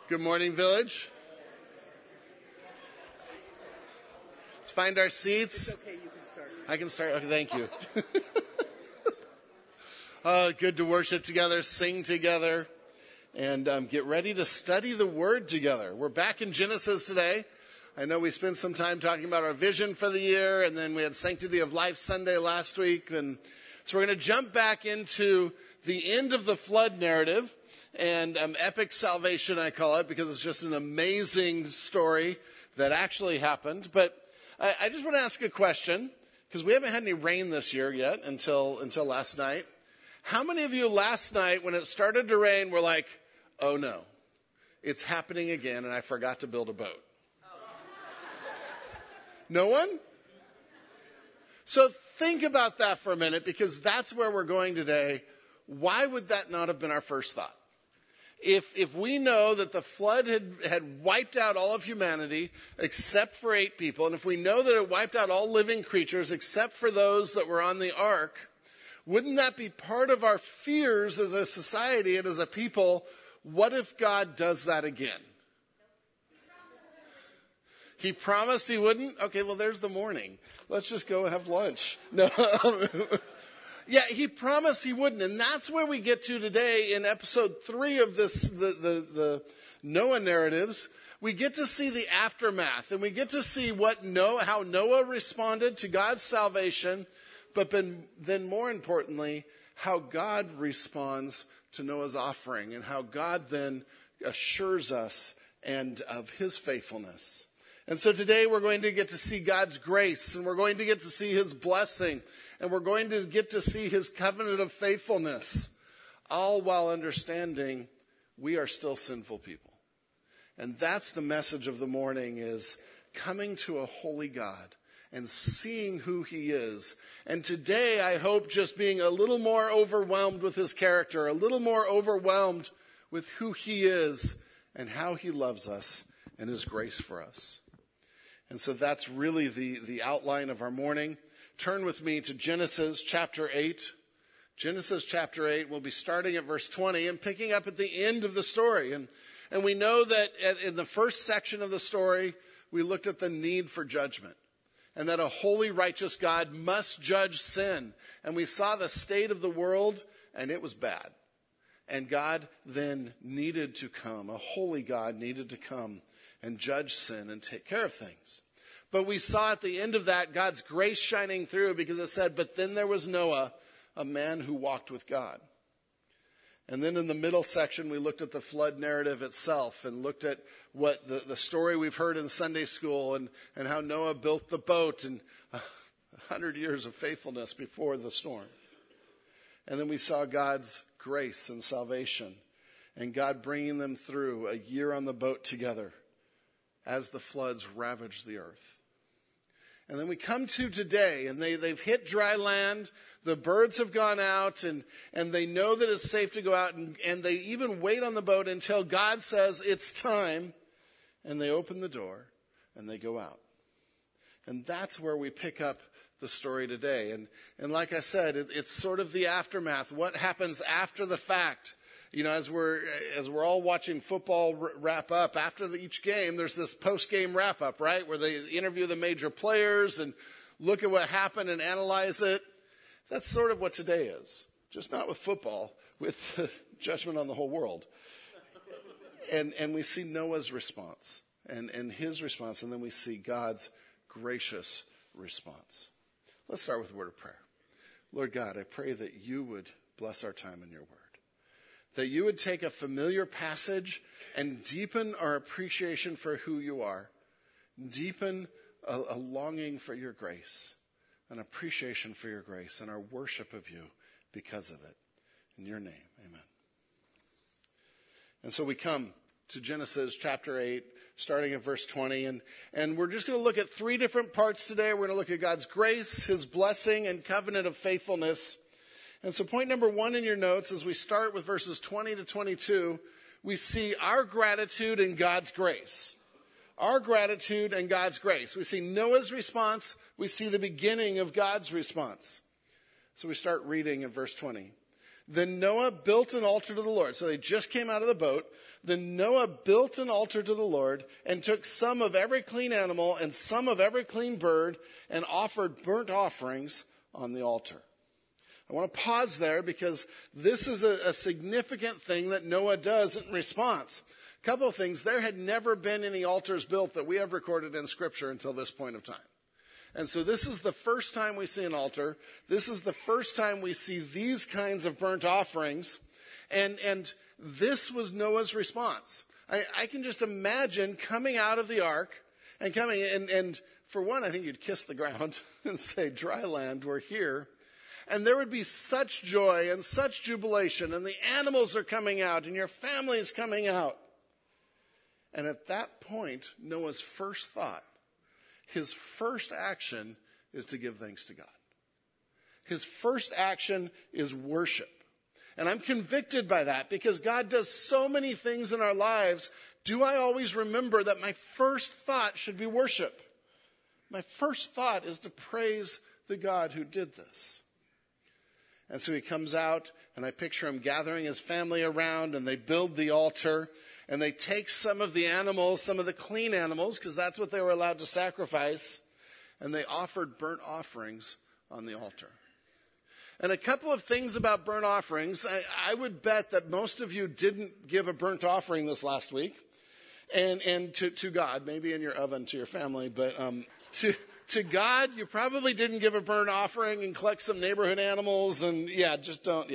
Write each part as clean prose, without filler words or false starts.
Good morning, Village. Let's find our seats. It's okay, you can start. I can start. Okay, thank you. Good to worship together, sing together, and get ready to study the Word together. We're back in Genesis today. I know we spent some time talking about our vision for the year, and then we had Sanctity of Life Sunday last week. And so we're going to jump back into the end of the flood narrative. And epic salvation, I call it, because it's just an amazing story that actually happened. But I just want to ask a question, because we haven't had any rain this year yet until last night. How many of you last night, when it started to rain, were like, oh no, it's happening again, and I forgot to build a boat? No one? So think about that for a minute, because that's where we're going today. Why would that not have been our first thought? If we know that the flood had wiped out all of humanity except for 8 people, and if we know that it wiped out all living creatures except for those that were on the ark, wouldn't that be part of our fears as a society and as a people? What if God does that again? He promised he wouldn't? Okay, well, there's the morning. Let's just go have lunch. No. Yeah, he promised he wouldn't. And that's where we get to today in episode 3 of this, the Noah narratives. We get to see the aftermath, and we get to see how Noah responded to God's salvation, but then more importantly, how God responds to Noah's offering, and how God then assures us and of his faithfulness. And so today we're going to get to see God's grace, and we're going to get to see his blessing, and we're going to get to see his covenant of faithfulness, all while understanding we are still sinful people. And that's the message of the morning, is coming to a holy God and seeing who he is. And today I hope just being a little more overwhelmed with his character, a little more overwhelmed with who he is and how he loves us and his grace for us. And so that's really the outline of our morning. Turn with me to Genesis chapter 8. Genesis chapter 8, we'll be starting at verse 20 and picking up at the end of the story. And we know that in the first section of the story, we looked at the need for judgment, and that a holy, righteous God must judge sin. And we saw the state of the world, and it was bad. And God then needed to come, a holy God needed to come and judge sin and take care of things. But we saw at the end of that God's grace shining through, because it said, but then there was Noah, a man who walked with God. And then in the middle section, we looked at the flood narrative itself and looked at what the story we've heard in Sunday school and how Noah built the boat and 100 years of faithfulness before the storm. And then we saw God's grace and salvation and God bringing them through a year on the boat together as the floods ravaged the earth. And then we come to today, and they've hit dry land, the birds have gone out, and they know that it's safe to go out, and they even wait on the boat until God says it's time, and they open the door, and they go out. And that's where we pick up the story today. And like I said, it's sort of the aftermath, what happens after the fact. You know, as we're all watching football wrap up, after each game, there's this post-game wrap-up, right, where they interview the major players and look at what happened and analyze it. That's sort of what today is, just not with football, with judgment on the whole world. And we see Noah's response and his response, and then we see God's gracious response. Let's start with a word of prayer. Lord God, I pray that you would bless our time in your word. That you would take a familiar passage and deepen our appreciation for who you are. Deepen a longing for your grace, an appreciation for your grace, and our worship of you because of it. In your name, amen. And so we come to Genesis chapter 8, starting at verse 20. And we're just going to look at 3 different parts today. We're going to look at God's grace, his blessing, and covenant of faithfulness. And so point number 1 in your notes, as we start with verses 20 to 22, we see our gratitude and God's grace. Our gratitude and God's grace. We see Noah's response. We see the beginning of God's response. So we start reading in verse 20. Then Noah built an altar to the Lord. So they just came out of the boat. Then Noah built an altar to the Lord and took some of every clean animal and some of every clean bird and offered burnt offerings on the altar. I want to pause there because this is a significant thing that Noah does in response. A couple of things. There had never been any altars built that we have recorded in Scripture until this point of time. And so this is the first time we see an altar. This is the first time we see these kinds of burnt offerings. And this was Noah's response. I can just imagine coming out of the ark and coming, and for one, I think you'd kiss the ground and say, dry land, we're here. And there would be such joy and such jubilation, and the animals are coming out, and your family is coming out. And at that point, Noah's first thought, his first action is to give thanks to God. His first action is worship. And I'm convicted by that because God does so many things in our lives. Do I always remember that my first thought should be worship? My first thought is to praise the God who did this. And so he comes out, and I picture him gathering his family around, and they build the altar. And they take some of the animals, some of the clean animals, because that's what they were allowed to sacrifice, and they offered burnt offerings on the altar. And a couple of things about burnt offerings. I would bet that most of you didn't give a burnt offering this last week, and to God, maybe in your oven to your family, but to God, you probably didn't give a burnt offering and collect some neighborhood animals, and just don't,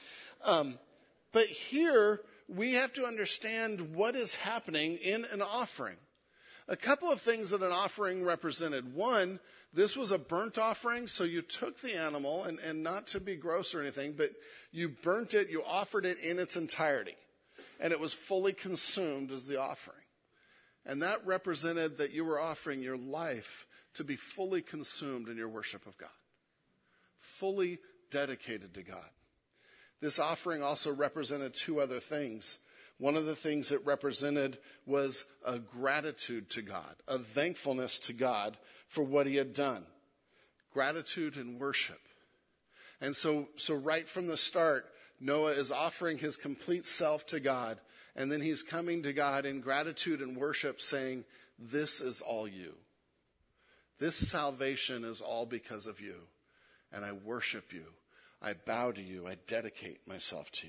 But here, we have to understand what is happening in an offering. A couple of things that an offering represented. One, this was a burnt offering, so you took the animal, and not to be gross or anything, but you burnt it, you offered it in its entirety. And it was fully consumed as the offering. And that represented that you were offering your life to be fully consumed in your worship of God. Fully dedicated to God. This offering also represented two other things. One of the things it represented was a gratitude to God, a thankfulness to God for what he had done. Gratitude and worship. And so right from the start, Noah is offering his complete self to God, and then he's coming to God in gratitude and worship saying, this is all you. This salvation is all because of you, and I worship you. I bow to you. I dedicate myself to you.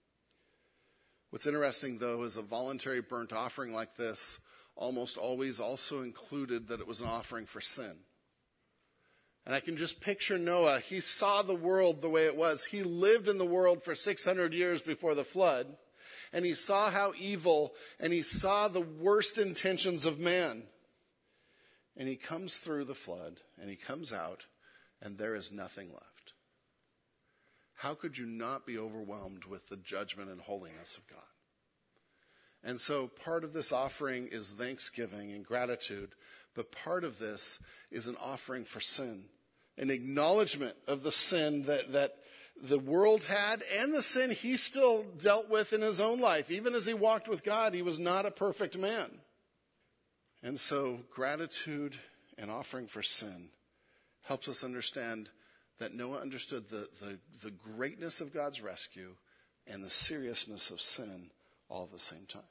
What's interesting, though, is a voluntary burnt offering like this almost always also included that it was an offering for sin. And I can just picture Noah. He saw the world the way it was. He lived in the world for 600 years before the flood. And he saw how evil, and he saw the worst intentions of man. And he comes through the flood, and he comes out, and there is nothing left. How could you not be overwhelmed with the judgment and holiness of God? And so part of this offering is thanksgiving and gratitude, but part of this is an offering for sin, an acknowledgement of the sin that the world had and the sin he still dealt with in his own life. Even as he walked with God, he was not a perfect man. And so gratitude and offering for sin helps us understand that Noah understood the greatness of God's rescue and the seriousness of sin all at the same time.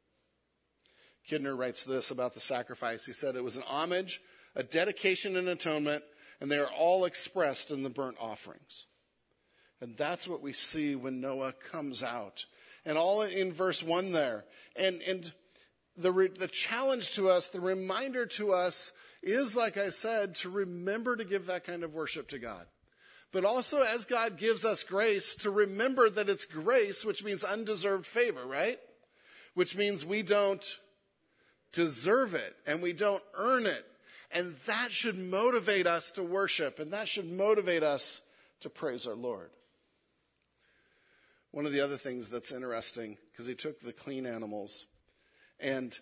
Kidner writes this about the sacrifice. He said it was an homage, a dedication and atonement, and they are all expressed in the burnt offerings. And that's what we see when Noah comes out. And all in verse 1 there. And the challenge to us, the reminder to us is, like I said, to remember to give that kind of worship to God. But also, as God gives us grace, to remember that it's grace, which means undeserved favor, right? Which means we don't deserve it, and we don't earn it. And that should motivate us to worship, and that should motivate us to praise our Lord. One of the other things that's interesting, because he took the clean animals, and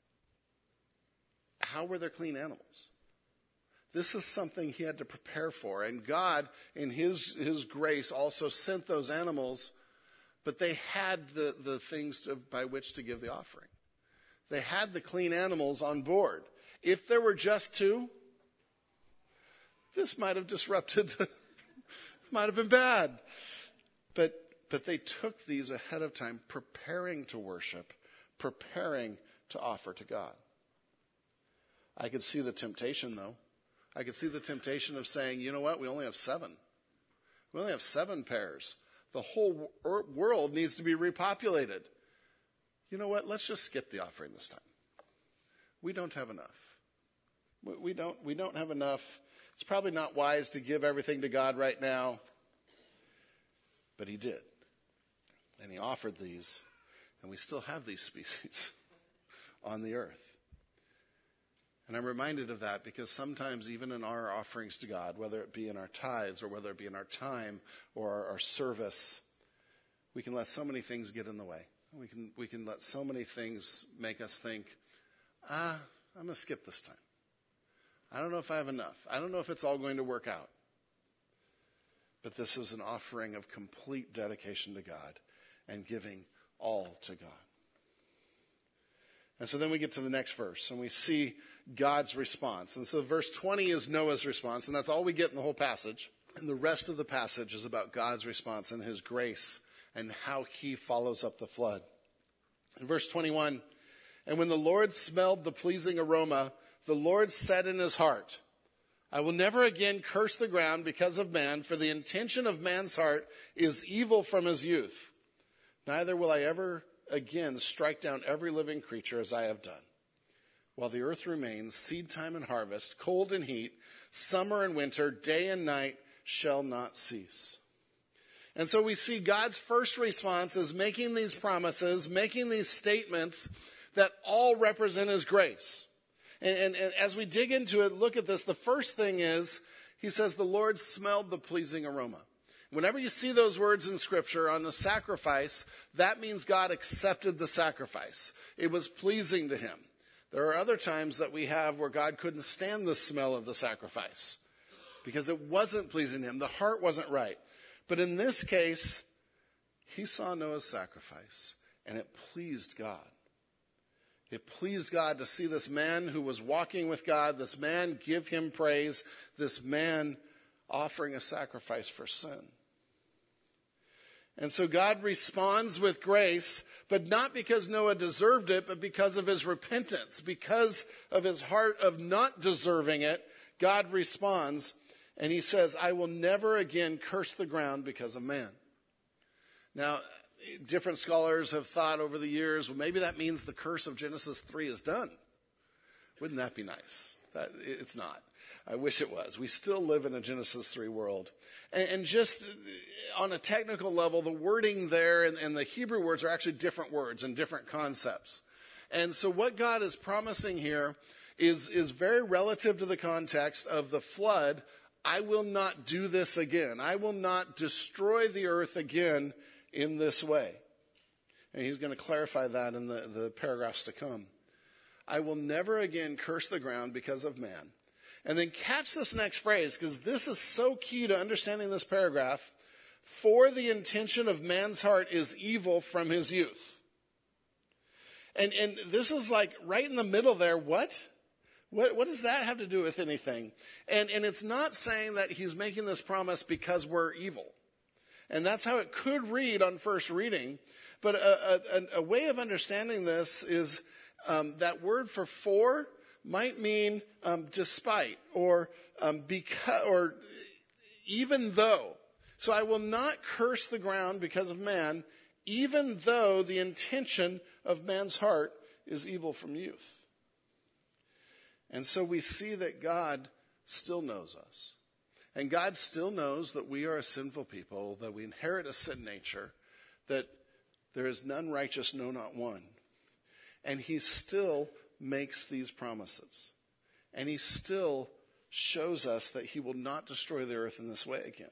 how were there clean animals? This is something he had to prepare for. And God, in his grace, also sent those animals, but they had the things by which to give the offering. They had the clean animals on board. If there were just two, this might have disrupted, might have been bad. But But they took these ahead of time, preparing to worship, preparing to offer to God. I could see the temptation, though. I could see the temptation of saying, you know what, we only have 7. We only have 7 pairs. The whole world needs to be repopulated. You know what, let's just skip the offering this time. We don't have enough. We don't have enough. It's probably not wise to give everything to God right now. But he did. And he offered these. And we still have these species on the earth. And I'm reminded of that because sometimes even in our offerings to God, whether it be in our tithes or whether it be in our time or our service, we can let so many things get in the way. We can let so many things make us think, I'm going to skip this time. I don't know if I have enough. I don't know if it's all going to work out. But this is an offering of complete dedication to God and giving all to God. And so then we get to the next verse and we see God's response. And so verse 20 is Noah's response, and that's all we get in the whole passage. And the rest of the passage is about God's response and his grace and how he follows up the flood. In verse 21, and when the Lord smelled the pleasing aroma, the Lord said in his heart, I will never again curse the ground because of man, for the intention of man's heart is evil from his youth. Neither will I ever again strike down every living creature as I have done. While the earth remains, seed time and harvest, cold and heat, summer and winter, day and night shall not cease. And so we see God's first response is making these promises, making these statements that all represent his grace. And as we dig into it, look at this. The first thing is, he says, the Lord smelled the pleasing aroma. Whenever you see those words in Scripture on the sacrifice, that means God accepted the sacrifice. It was pleasing to him. There are other times that we have where God couldn't stand the smell of the sacrifice because it wasn't pleasing to him. The heart wasn't right. But in this case, he saw Noah's sacrifice, and it pleased God. It pleased God to see this man who was walking with God, this man give him praise, this man offering a sacrifice for sin. And so God responds with grace, but not because Noah deserved it, but because of his repentance, because of his heart of not deserving it. God responds, and he says, I will never again curse the ground because of man. Now, different scholars have thought over the years, well, maybe that means the curse of Genesis 3 is done. Wouldn't that be nice? It's not. I wish it was. We still live in a Genesis 3 world. And just on a technical level, the wording there and the Hebrew words are actually different words and different concepts. And so what God is promising here is very relative to the context of the flood. I will not do this again. I will not destroy the earth again in this way. And he's going to clarify that in the paragraphs to come. I will never again curse the ground because of man. And then catch this next phrase, because this is so key to understanding this paragraph. For the intention of man's heart is evil from his youth. And this is like right in the middle there. What does that have to do with anything? And it's not saying that he's making this promise because we're evil. And that's how it could read on first reading. But a way of understanding this is that word for might mean despite or because or even though. So I will not curse the ground because of man, even though the intention of man's heart is evil from youth. And so we see that God still knows us. And God still knows that we are a sinful people, that we inherit a sin nature, that there is none righteous, no, not one. And he still makes these promises. And he still shows us that he will not destroy the earth in this way again.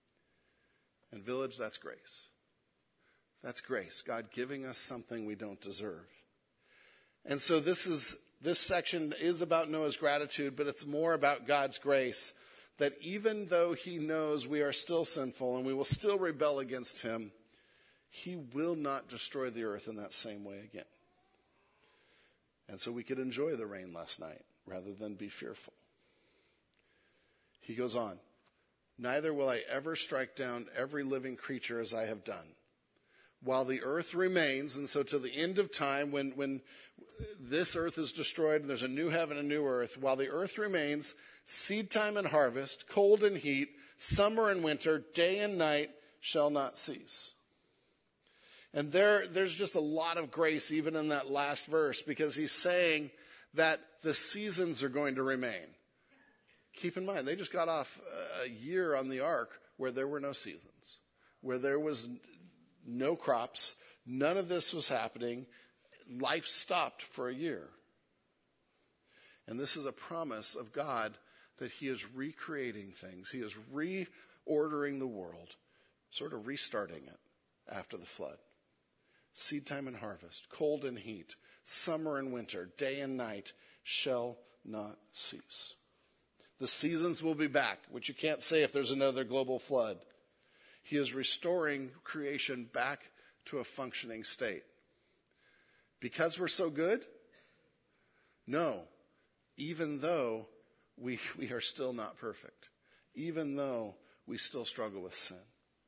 And Village, that's grace. That's grace. God giving us something we don't deserve. And so this section is about Noah's gratitude, but it's more about God's grace. That even though he knows we are still sinful and we will still rebel against him, he will not destroy the earth in that same way again. And so we could enjoy the rain last night rather than be fearful. He goes on, neither will I ever strike down every living creature as I have done. while the earth remains, and so to the end of time, when this earth is destroyed and there's a new heaven and new earth, while the earth remains, seed time and harvest, cold and heat, summer and winter, day and night shall not cease. And there's just a lot of grace even in that last verse, because he's saying that the seasons are going to remain. Keep in mind, they just got off a year on the ark where there were no seasons, where there was no crops, none of this was happening. Life stopped for a year. And this is a promise of God that he is recreating things. He is reordering the world, sort of restarting it after the flood. Seed time and harvest, cold and heat, summer and winter, day and night shall not cease. The seasons will be back, which you can't say if there's another global flood. He is restoring creation back to a functioning state. Because we're so good? No. Even though we are still not perfect. Even though we still struggle with sin.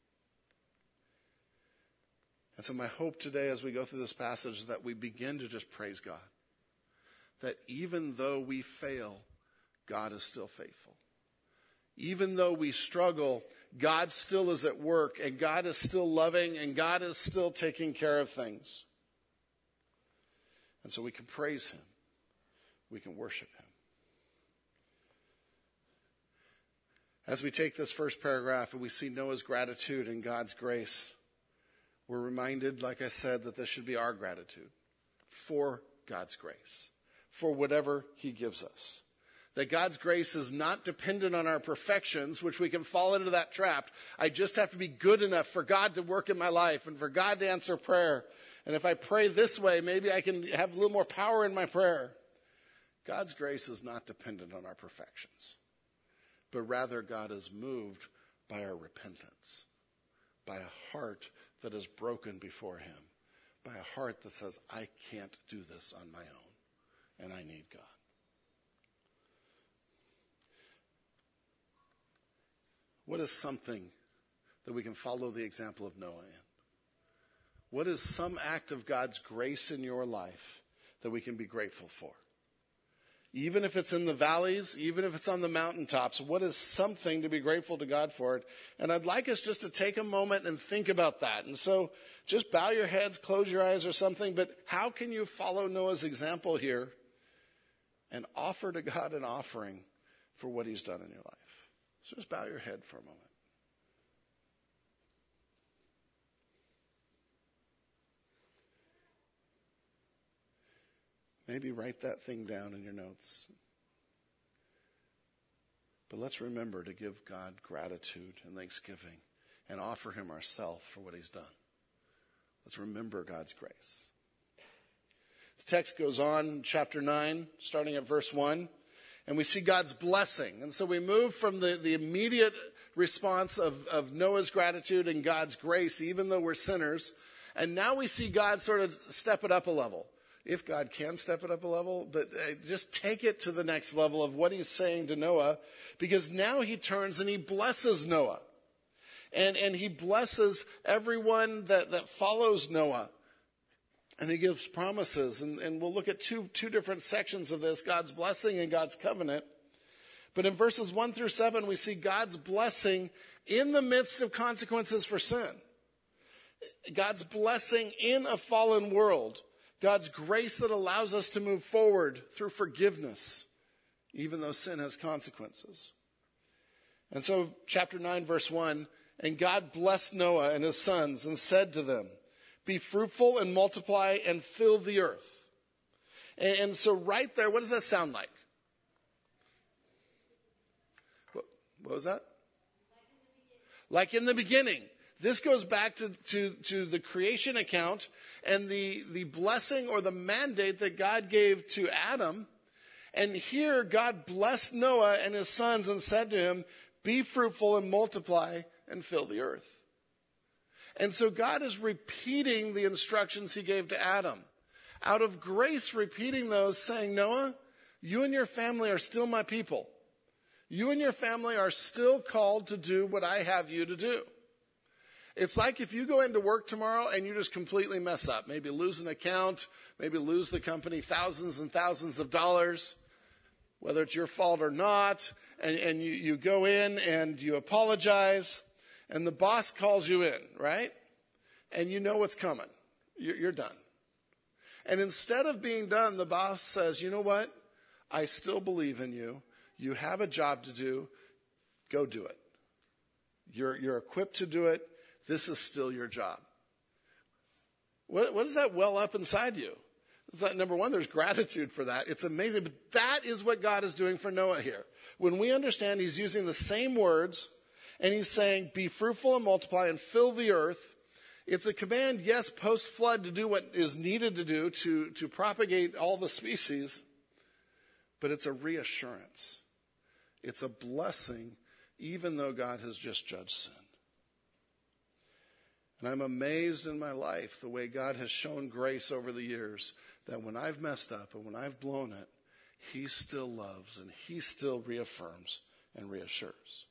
And so my hope today as we go through this passage is that we begin to just praise God. That even though we fail, God is still faithful. Even though we struggle, God still is at work, and God is still loving, and God is still taking care of things. And so we can praise him. We can worship him. As we take this first paragraph and we see Noah's gratitude and God's grace, we're reminded, like I said, that this should be our gratitude for God's grace, for whatever he gives us. That God's grace is not dependent on our perfections, which we can fall into that trap. I just have to be good enough for God to work in my life and for God to answer prayer. And if I pray this way, maybe I can have a little more power in my prayer. God's grace is not dependent on our perfections, but rather God is moved by our repentance, by a heart that is broken before him, by a heart that says, I can't do this on my own, and I need God. What is something that we can follow the example of Noah in? What is some act of God's grace in your life that we can be grateful for? Even if it's in the valleys, even if it's on the mountaintops, what is something to be grateful to God for it? And I'd like us just to take a moment and think about that. And so just bow your heads, close your eyes or something, but how can you follow Noah's example here and offer to God an offering for what he's done in your life? So just bow your head for a moment. Maybe write that thing down in your notes. But let's remember to give God gratitude and thanksgiving and offer him ourselves for what he's done. Let's remember God's grace. The text goes on, chapter 9, starting at verse 1. And we see God's blessing. And so we move from the immediate response of Noah's gratitude and God's grace, even though we're sinners. And now we see God sort of step it up a level. If God can step it up a level, but just take it to the next level of what he's saying to Noah. Because now he turns and he blesses Noah. And he blesses everyone that follows Noah. And he gives promises, and we'll look at two different sections of this, God's blessing and God's covenant. But in verses 1 through 7, we see God's blessing in the midst of consequences for sin. God's blessing in a fallen world. God's grace that allows us to move forward through forgiveness, even though sin has consequences. And so, chapter 9, verse 1, and God blessed Noah and his sons and said to them, be fruitful and multiply and fill the earth. And so right there, what does that sound like? What was that? Like in the beginning. This goes back to the creation account and the blessing or the mandate that God gave to Adam. And here God blessed Noah and his sons and said to him, be fruitful and multiply and fill the earth. And so God is repeating the instructions he gave to Adam. Out of grace, repeating those, saying, Noah, you and your family are still my people. You and your family are still called to do what I have you to do. It's like if you go into work tomorrow and you just completely mess up, maybe lose an account, maybe lose the company thousands and thousands of dollars, whether it's your fault or not, and you go in and you apologize, and the boss calls you in, right? And you know what's coming. You're done. And instead of being done, the boss says, you know what? I still believe in you. You have a job to do. Go do it. You're equipped to do it. This is still your job. What does that well up inside you? Number one, there's gratitude for that. It's amazing. But that is what God is doing for Noah here. When we understand he's using the same words, and he's saying, be fruitful and multiply and fill the earth. It's a command, yes, post-flood to do what is needed to do to propagate all the species. But it's a reassurance. It's a blessing, even though God has just judged sin. And I'm amazed in my life the way God has shown grace over the years, that when I've messed up and when I've blown it, he still loves and he still reaffirms and reassures.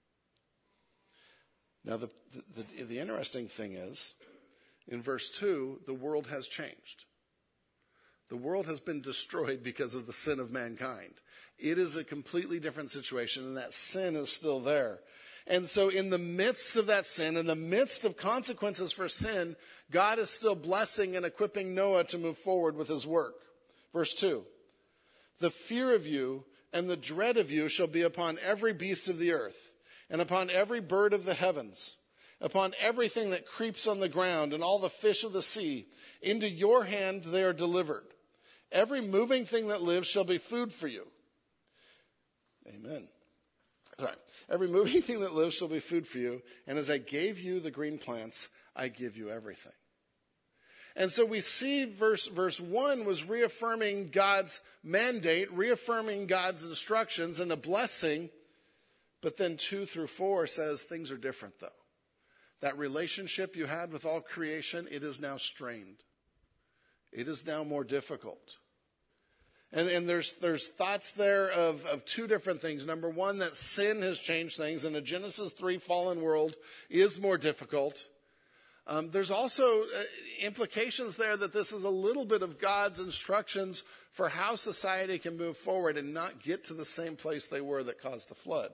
Now, the interesting thing is, in verse 2, the world has changed. The world has been destroyed because of the sin of mankind. It is a completely different situation, and that sin is still there. And so in the midst of that sin, in the midst of consequences for sin, God is still blessing and equipping Noah to move forward with his work. Verse 2, the fear of you and the dread of you shall be upon every beast of the earth, and upon every bird of the heavens, upon everything that creeps on the ground, and all the fish of the sea. Into your hand they are delivered. Every moving thing that lives shall be food for you. Amen. Sorry. Every moving thing that lives shall be food for you. And as I gave you the green plants, I give you everything. And so we see verse 1 was reaffirming God's mandate, reaffirming God's instructions and a blessing. But then 2 through 4 says things are different, though. That relationship you had with all creation, it is now strained. It is now more difficult. And there's thoughts there of 2 different things. Number one, that sin has changed things, and a Genesis 3 fallen world is more difficult. There's also implications there that this is a little bit of God's instructions for how society can move forward and not get to the same place they were that caused the flood.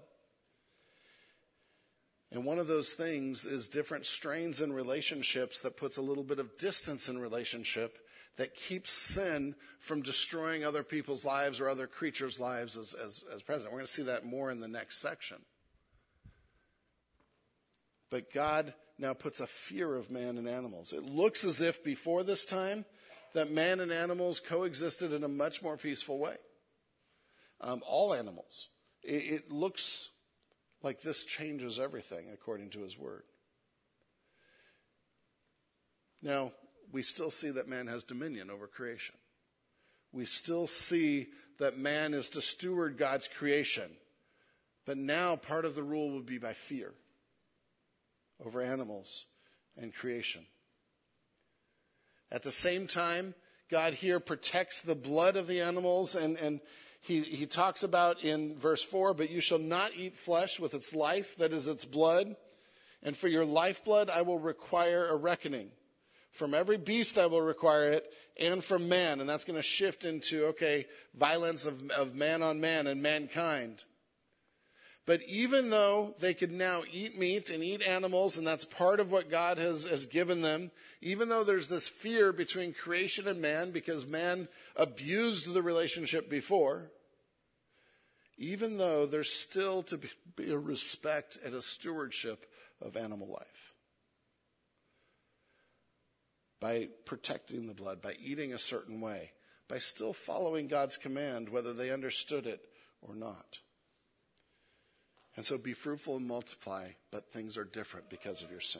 And one of those things is different strains in relationships that puts a little bit of distance in relationship that keeps sin from destroying other people's lives or other creatures' lives as present. We're going to see that more in the next section. But God now puts a fear of man and animals. It looks as if before this time that man and animals coexisted in a much more peaceful way. All animals. It looks like this changes everything according to his word. Now, we still see that man has dominion over creation. We still see that man is to steward God's creation. But now part of the rule would be by fear over animals and creation. At the same time, God here protects the blood of the animals, and he talks about in verse 4, but you shall not eat flesh with its life, that is its blood, and for your lifeblood I will require a reckoning. From every beast I will require it, and from man. And that's going to shift into, violence of man on man and mankind. But even though they could now eat meat and eat animals, and that's part of what God has given them, even though there's this fear between creation and man because man abused the relationship before, even though there's still to be a respect and a stewardship of animal life. By protecting the blood, by eating a certain way, by still following God's command, whether they understood it or not. And so be fruitful and multiply, but things are different because of your sin.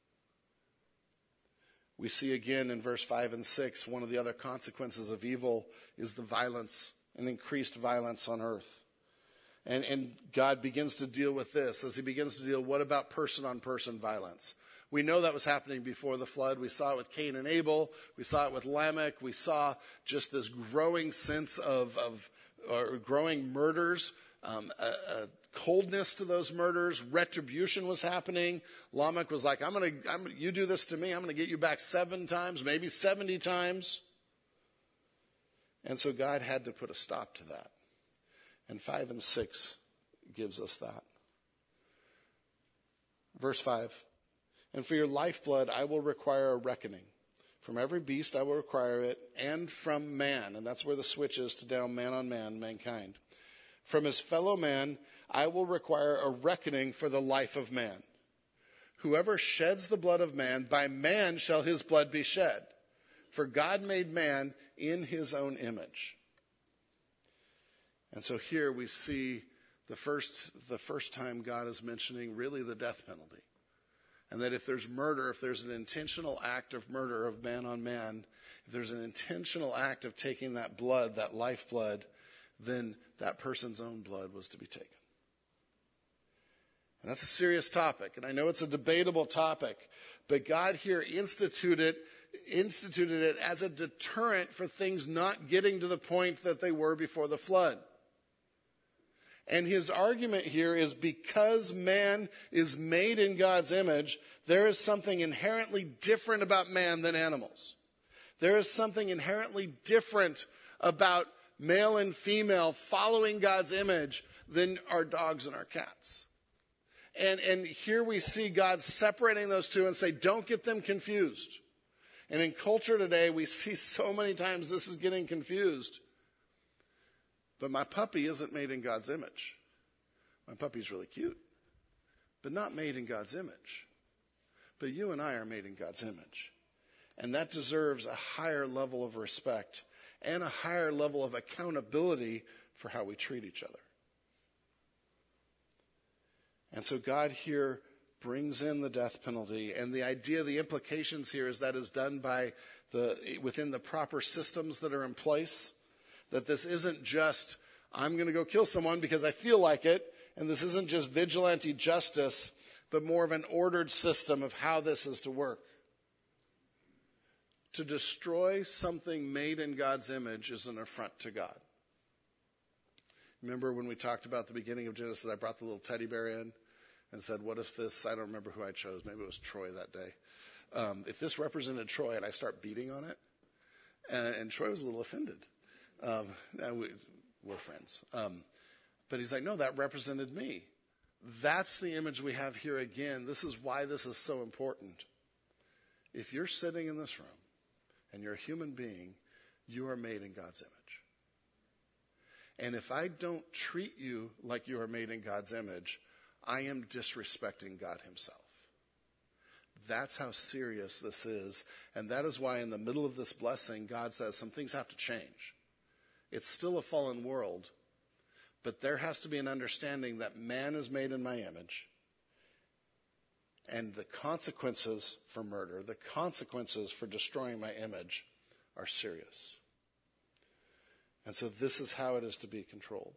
We see again in verse 5 and 6, one of the other consequences of evil is the violence and increased violence on earth. And God begins to deal with this as he begins to deal, what about person-on-person violence? We know that was happening before the flood. We saw it with Cain and Abel. We saw it with Lamech. We saw just this growing sense of growing murders, a coldness to those murders. Retribution was happening. Lamech was like, you do this to me, I'm going to get you back 7 times, maybe 70 times. And so God had to put a stop to that. And 5 and 6 gives us that. Verse 5, and for your lifeblood I will require a reckoning. From every beast I will require it, and from man, and that's where the switch is to down man on man, mankind. From his fellow man I will require a reckoning for the life of man. Whoever sheds the blood of man, by man shall his blood be shed. For God made man in his own image. And so here we see the first time God is mentioning really the death penalty. And that if there's murder, if there's an intentional act of murder of man on man, if there's an intentional act of taking that blood, that lifeblood, then that person's own blood was to be taken. And that's a serious topic. And I know it's a debatable topic. But God here instituted it as a deterrent for things not getting to the point that they were before the flood. And his argument here is because man is made in God's image, there is something inherently different about man than animals. There is something inherently different about male and female following God's image than our dogs and our cats. And here we see God separating those two and say, don't get them confused. And in culture today, we see so many times this is getting confused. But my puppy isn't made in God's image. My puppy's really cute, but not made in God's image. But you and I are made in God's image. And that deserves a higher level of respect and a higher level of accountability for how we treat each other. And so God here brings in the death penalty. And the idea, the implications here is that is done by within the proper systems that are in place. That this isn't just, I'm going to go kill someone because I feel like it. And this isn't just vigilante justice, but more of an ordered system of how this is to work. To destroy something made in God's image is an affront to God. Remember when we talked about the beginning of Genesis, I brought the little teddy bear in and said, what if this, I don't remember who I chose, maybe it was Troy that day. If this represented Troy and I start beating on it, and Troy was a little offended. We're friends. But he's like, no, that represented me. That's the image we have here again. This is why this is so important. If you're sitting in this room and you're a human being, you are made in God's image. And if I don't treat you like you are made in God's image, I am disrespecting God himself. That's how serious this is. And that is why in the middle of this blessing, God says some things have to change. It's still a fallen world, but there has to be an understanding that man is made in my image. And the consequences for murder, the consequences for destroying my image are serious. And so this is how it is to be controlled.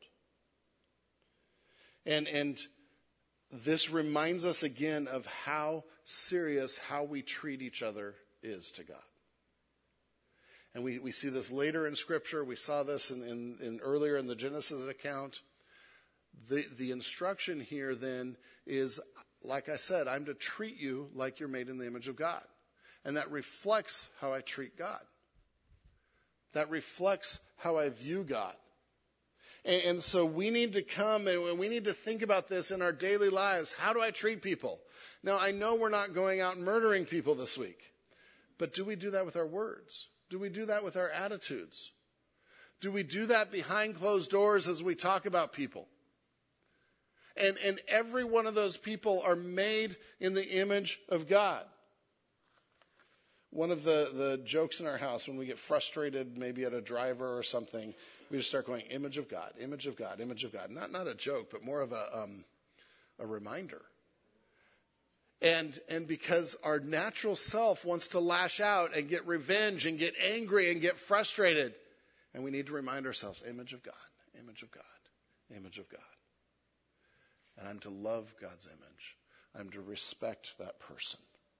And this reminds us again of how serious how we treat each other is to God. And we see this later in Scripture. We saw this in earlier in the Genesis account. The instruction here then is, like I said, I'm to treat you like you're made in the image of God. And that reflects how I treat God. That reflects how I view God. And so we need to come and we need to think about this in our daily lives. How do I treat people? Now, I know we're not going out and murdering people this week. But do we do that with our words? Do we do that with our attitudes? Do we do that behind closed doors as we talk about people? And every one of those people are made in the image of God. One of the jokes in our house when we get frustrated maybe at a driver or something, we just start going, image of God, image of God, image of God. Not a joke, but more of a reminder. And because our natural self wants to lash out and get revenge and get angry and get frustrated. And we need to remind ourselves, image of God, image of God, image of God. And I'm to love God's image. I'm to respect that person.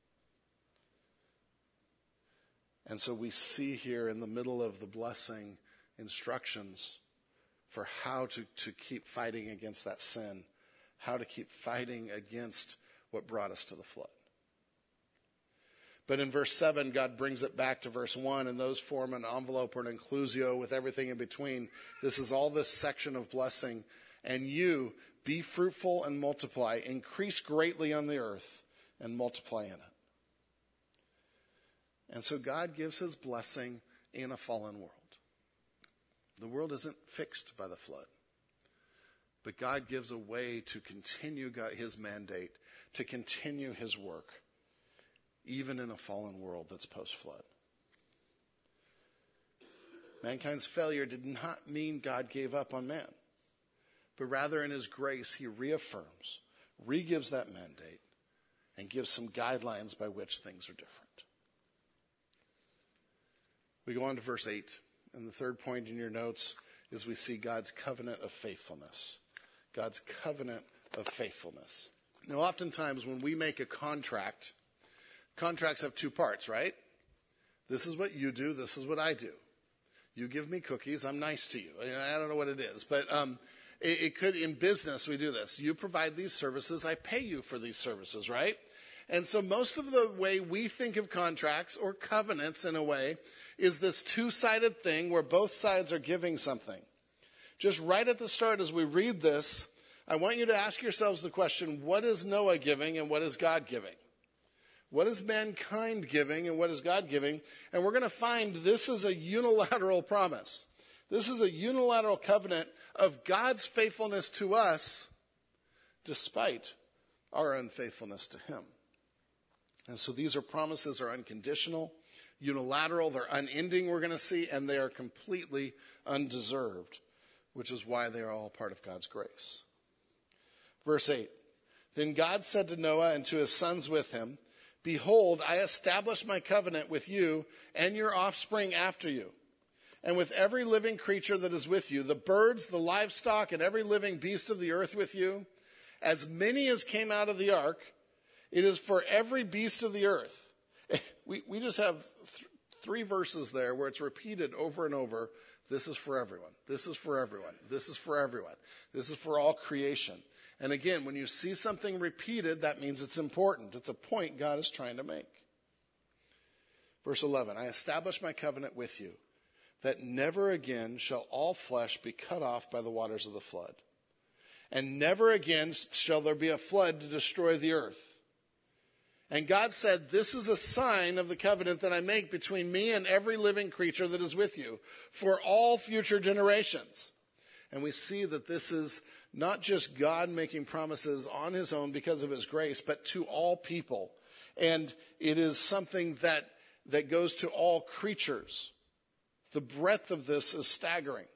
And so we see here in the middle of the blessing instructions for how to keep fighting against that sin how to keep fighting against what brought us to the flood. But in verse 7, God brings it back to verse 1, and those form an envelope or an inclusio with everything in between. This is all this section of blessing. And you, be fruitful and multiply, increase greatly on the earth and multiply in it. And so God gives his blessing in a fallen world. The world isn't fixed by the flood. But God gives a way to continue his mandate, to continue his work, even in a fallen world that's post-flood. Mankind's failure did not mean God gave up on man, but rather in his grace, he reaffirms, re-gives that mandate, and gives some guidelines by which things are different. We go on to verse 8, and the third point in your notes is we see God's covenant of faithfulness. God's covenant of faithfulness. Now, oftentimes when we make a contract, contracts have two parts, right? This is what you do, this is what I do. You give me cookies, I'm nice to you. I don't know what it is, but it could, in business, we do this. You provide these services, I pay you for these services, right? And so most of the way we think of contracts or covenants in a way is this two-sided thing where both sides are giving something. Just right at the start as we read this, I want you to ask yourselves the question, what is Noah giving and what is God giving? What is mankind giving and what is God giving? And we're going to find this is a unilateral promise. This is a unilateral covenant of God's faithfulness to us despite our unfaithfulness to him. And so these promises are unconditional, unilateral, they're unending, we're going to see, and they are completely undeserved, which is why they are all part of God's grace. Verse 8, then God said to Noah and to his sons with him, behold, I establish my covenant with you and your offspring after you, and with every living creature that is with you, the birds, the livestock, and every living beast of the earth with you, as many as came out of the ark. It is for every beast of the earth. We just have three verses there where it's repeated over and over. This is for everyone. This is for everyone. This is for everyone. This is for all creation. And again, when you see something repeated, that means it's important. It's a point God is trying to make. Verse 11, I establish my covenant with you, that never again shall all flesh be cut off by the waters of the flood. And never again shall there be a flood to destroy the earth. And God said, this is a sign of the covenant that I make between me and every living creature that is with you for all future generations. And we see that this is not just God making promises on his own because of his grace, but to all people. And it is something that goes to all creatures. The breadth of this is staggering.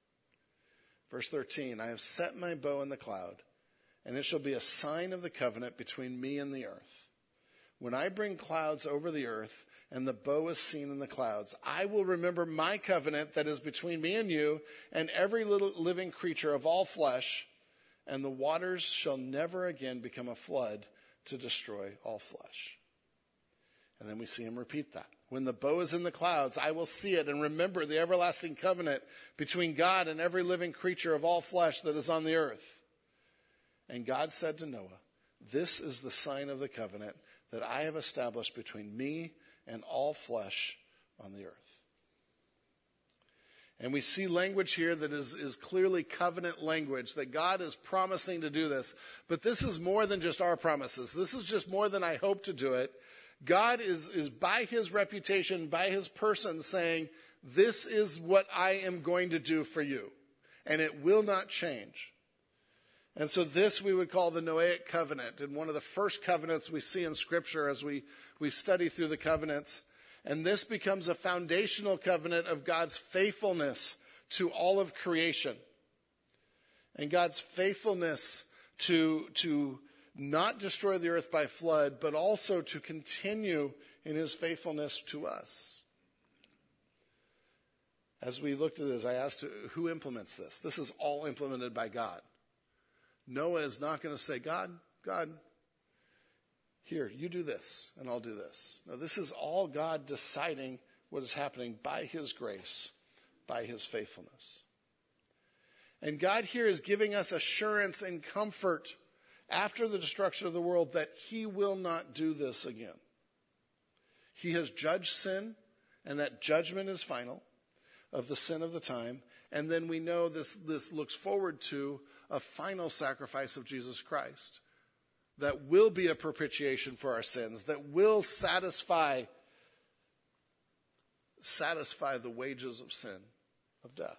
Verse 13, I have set my bow in the cloud, and it shall be a sign of the covenant between me and the earth. When I bring clouds over the earth and the bow is seen in the clouds, I will remember my covenant that is between me and you and every little living creature of all flesh, and the waters shall never again become a flood to destroy all flesh. And then we see him repeat that. When the bow is in the clouds, I will see it and remember the everlasting covenant between God and every living creature of all flesh that is on the earth. And God said to Noah, this is the sign of the covenant that I have established between me and all flesh on the earth. And we see language here that is clearly covenant language, that God is promising to do this. But this is more than just our promises. This is just more than I hope to do it. God is by his reputation, by his person saying, this is what I am going to do for you. And it will not change. And so this we would call the Noahic covenant, and one of the first covenants we see in Scripture as we study through the covenants. And this becomes a foundational covenant of God's faithfulness to all of creation. And God's faithfulness to not destroy the earth by flood, but also to continue in his faithfulness to us. As we looked at this, I asked, who implements this? This is all implemented by God. Noah is not going to say, God, here, you do this, and I'll do this. No, this is all God deciding what is happening by his grace, by his faithfulness. And God here is giving us assurance and comfort after the destruction of the world, that he will not do this again. He has judged sin, and that judgment is final of the sin of the time. And then we know this looks forward to a final sacrifice of Jesus Christ that will be a propitiation for our sins, that will satisfy the wages of sin, of death.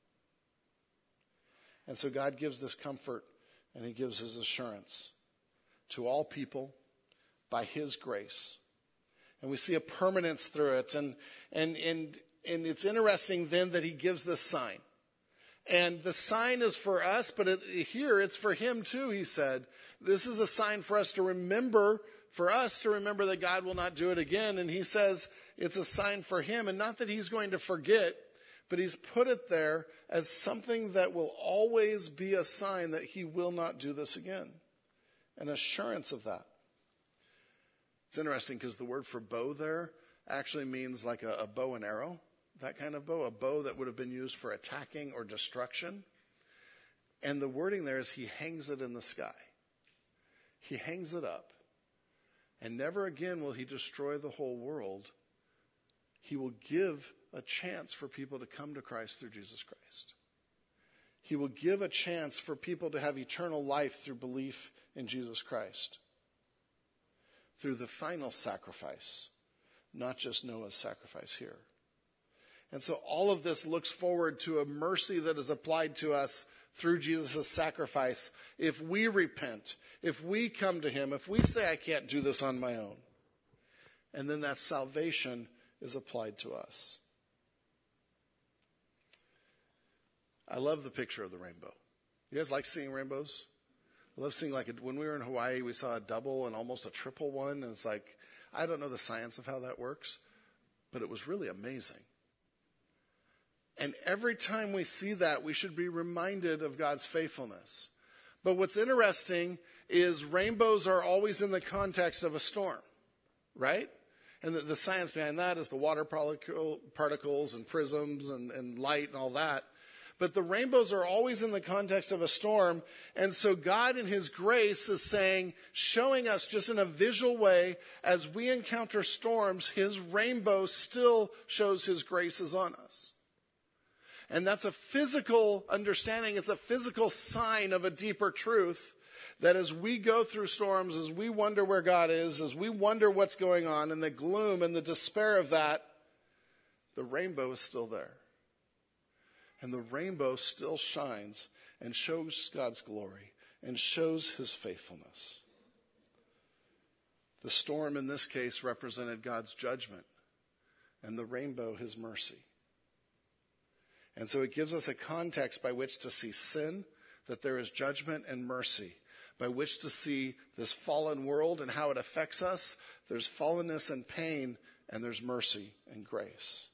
And so God gives this comfort, and he gives his assurance to all people by his grace. And we see a permanence through it. And it's interesting then that he gives this sign. And the sign is for us, but here it's for him too, he said. This is a sign for us to remember that God will not do it again. And he says it's a sign for him, and not that he's going to forget, but he's put it there as something that will always be a sign that he will not do this again. An assurance of that. It's interesting because the word for bow there actually means like a bow and arrow, that kind of bow, a bow that would have been used for attacking or destruction. And the wording there is he hangs it in the sky. He hangs it up. And never again will he destroy the whole world. He will give a chance for people to come to Christ through Jesus Christ. He will give a chance for people to have eternal life through belief in Jesus Christ. Through the final sacrifice, not just Noah's sacrifice here. And so all of this looks forward to a mercy that is applied to us through Jesus' sacrifice. If we repent, if we come to him, if we say, I can't do this on my own. And then that salvation is applied to us. I love the picture of the rainbow. You guys like seeing rainbows? I love seeing when we were in Hawaii, we saw a double and almost a triple one. And it's like, I don't know the science of how that works, but it was really amazing. And every time we see that, we should be reminded of God's faithfulness. But what's interesting is rainbows are always in the context of a storm, right? And the science behind that is the water particles and prisms and light and all that. But the rainbows are always in the context of a storm. And so God in his grace is showing us just in a visual way, as we encounter storms, his rainbow still shows his grace is on us. And that's a physical understanding. It's a physical sign of a deeper truth that as we go through storms, as we wonder where God is, as we wonder what's going on, and the gloom and the despair of that, the rainbow is still there. And the rainbow still shines and shows God's glory and shows his faithfulness. The storm in this case represented God's judgment, and the rainbow his mercy. And so it gives us a context by which to see sin, that there is judgment and mercy, by which to see this fallen world and how it affects us. There's fallenness and pain, and there's mercy and grace.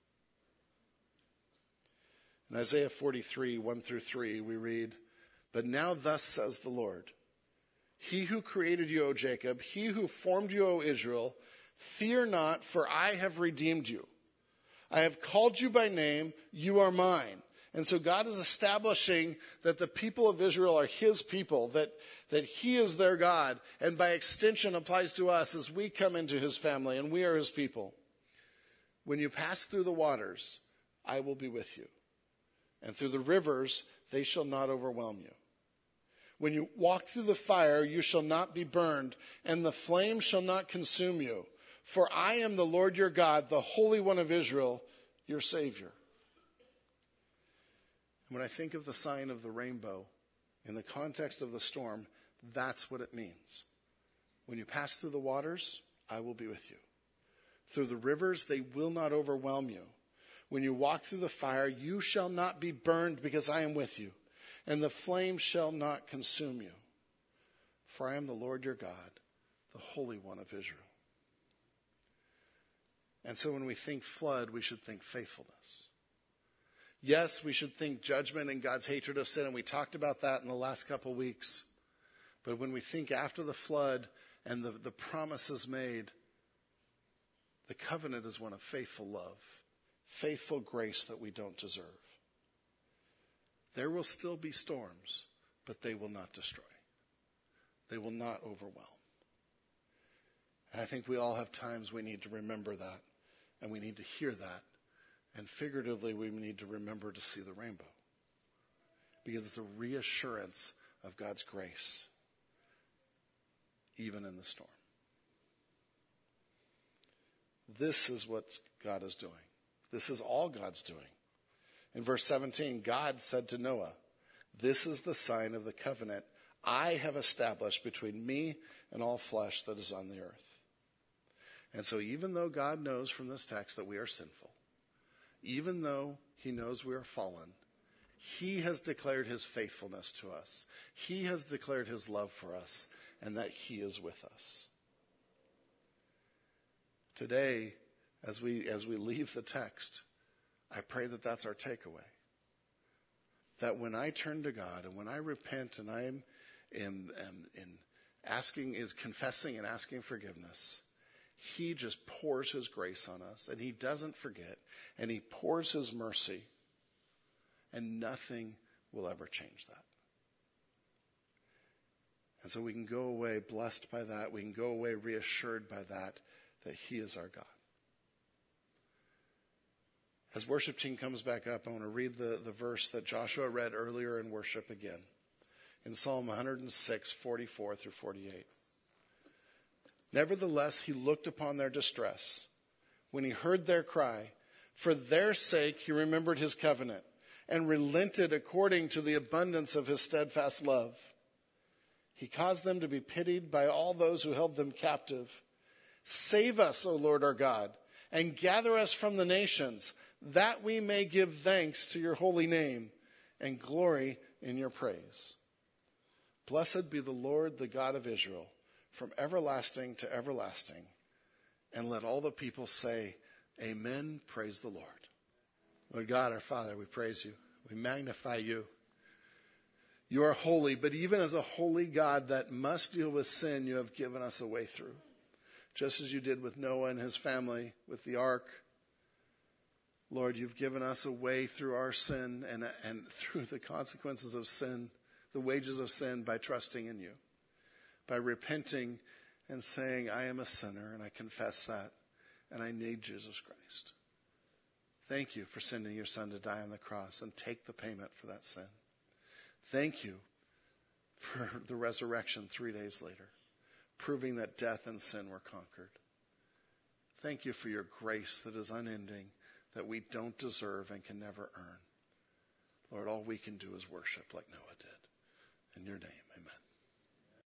In Isaiah 43, 1-3, we read, But now thus says the Lord, He who created you, O Jacob, he who formed you, O Israel, fear not, for I have redeemed you. I have called you by name, you are mine. And so God is establishing that the people of Israel are his people, that he is their God, and by extension applies to us as we come into his family and we are his people. When you pass through the waters, I will be with you. And through the rivers, they shall not overwhelm you. When you walk through the fire, you shall not be burned, and the flame shall not consume you. For I am the Lord your God, the Holy One of Israel, your Savior. And when I think of the sign of the rainbow in the context of the storm, that's what it means. When you pass through the waters, I will be with you. Through the rivers, they will not overwhelm you. When you walk through the fire, you shall not be burned, because I am with you, and the flame shall not consume you. For I am the Lord your God, the Holy One of Israel. And so when we think flood, we should think faithfulness. Yes, we should think judgment and God's hatred of sin, and we talked about that in the last couple weeks. But when we think after the flood and the promises made, the covenant is one of faithful love, faithful grace that we don't deserve. There will still be storms, but they will not destroy. They will not overwhelm. And I think we all have times we need to remember that, and we need to hear that. And figuratively, we need to remember to see the rainbow. Because it's a reassurance of God's grace, even in the storm. This is what God is doing. This is all God's doing. In verse 17, God said to Noah, "This is the sign of the covenant I have established between me and all flesh that is on the earth." And so even though God knows from this text that we are sinful, even though he knows we are fallen, he has declared his faithfulness to us. He has declared his love for us, and that he is with us. Today, as we leave the text, I pray that that's our takeaway. That when I turn to God and when I repent and I am confessing and asking forgiveness, he just pours his grace on us, and he doesn't forget, and he pours his mercy, and nothing will ever change that. And so we can go away blessed by that. We can go away reassured by that he is our God. As worship team comes back up, I want to read the verse that Joshua read earlier in worship again. In Psalm 106, 44 through 48. "Nevertheless, he looked upon their distress when he heard their cry. For their sake, he remembered his covenant and relented according to the abundance of his steadfast love. He caused them to be pitied by all those who held them captive. Save us, O Lord our God, and gather us from the nations, that we may give thanks to your holy name and glory in your praise. Blessed be the Lord, the God of Israel, from everlasting to everlasting. And let all the people say, Amen, praise the Lord." Lord God, our Father, we praise you. We magnify you. You are holy, but even as a holy God that must deal with sin, you have given us a way through. Just as you did with Noah and his family with the ark. Lord, you've given us a way through our sin and through the consequences of sin, the wages of sin, by trusting in you, by repenting and saying, I am a sinner and I confess that and I need Jesus Christ. Thank you for sending your son to die on the cross and take the payment for that sin. Thank you for the resurrection 3 days later, proving that death and sin were conquered. Thank you for your grace that is unending, that we don't deserve and can never earn. Lord, all we can do is worship like Noah did. In your name.